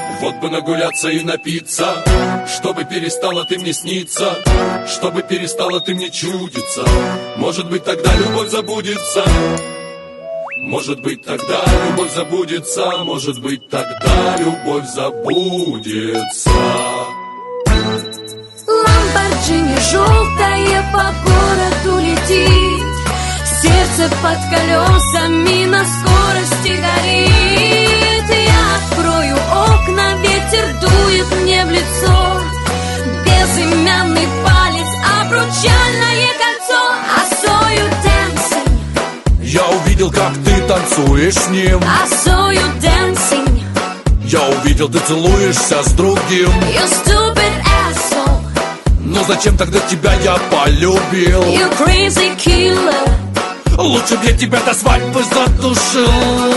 Вот бы нагуляться и напиться, чтобы перестала ты мне сниться, чтобы перестала ты мне чудиться. Может быть, тогда любовь забудется. Может быть, тогда любовь забудется. Может быть, тогда любовь забудется. Ламборджини желтое по городу летит, сердце под колесами на скорости горит. Я открою окна, ветер дует мне в лицо, безымянный палец, обручальное кольцо. I saw you dancing. Я увидел, как ты танцуешь с ним. I saw you dancing. Я увидел, ты целуешься с другим. You stupid asshole. Но зачем тогда тебя я полюбил? You crazy killer. Лучше б я тебя до свадьбы задушил.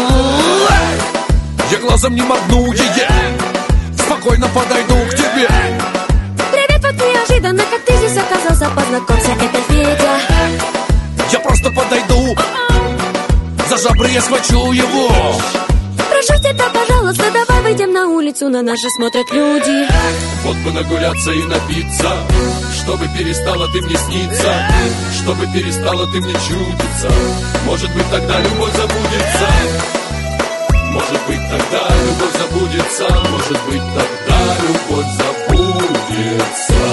Я глазом не моргну, спокойно подойду к тебе. Привет, вот неожиданно, как ты здесь оказался, познакомься, это Федя. Я просто подойду, за жабры я схвачу его. Прошу тебя, пожалуйста, давай выйдем на улицу, на нас же смотрят люди. Вот бы нагуляться и напиться, чтобы перестала ты мне сниться, чтобы перестала ты мне чудиться. Может быть, тогда любовь забудется. Может быть, тогда любовь забудется. Может быть, тогда любовь забудется.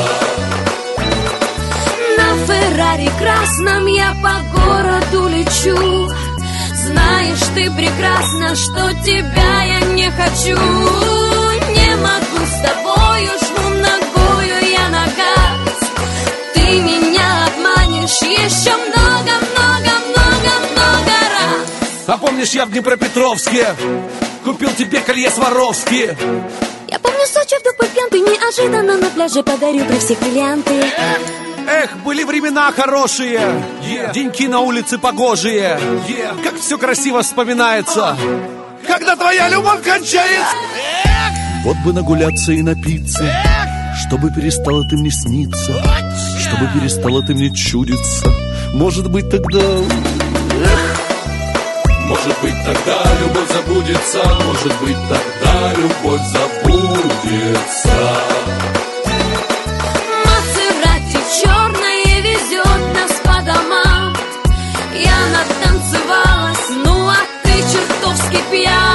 На Феррари красном я по городу лечу. Знаешь ты прекрасно, что тебя я не хочу. Не могу с тобою, жму ногою я на газ. Ты меня обманешь еще много-много-много-много раз. А помнишь, я в Днепропетровске купил тебе колье Сваровски? Я помню Сочи, вдруг под пьянкой неожиданно на пляже подарю при всех бриллианты. Эх, были времена хорошие, деньки на улице погожие, как все красиво вспоминается, когда твоя любовь кончается. Вот бы нагуляться и напиться, чтобы перестала ты мне сниться, чтобы перестала ты мне чудиться. Может быть, тогда... Может быть, тогда любовь забудется. Может быть, тогда любовь забудется. Мазерати черное везет нас по домам. Я натанцевалась, ну а ты чертовски пьян.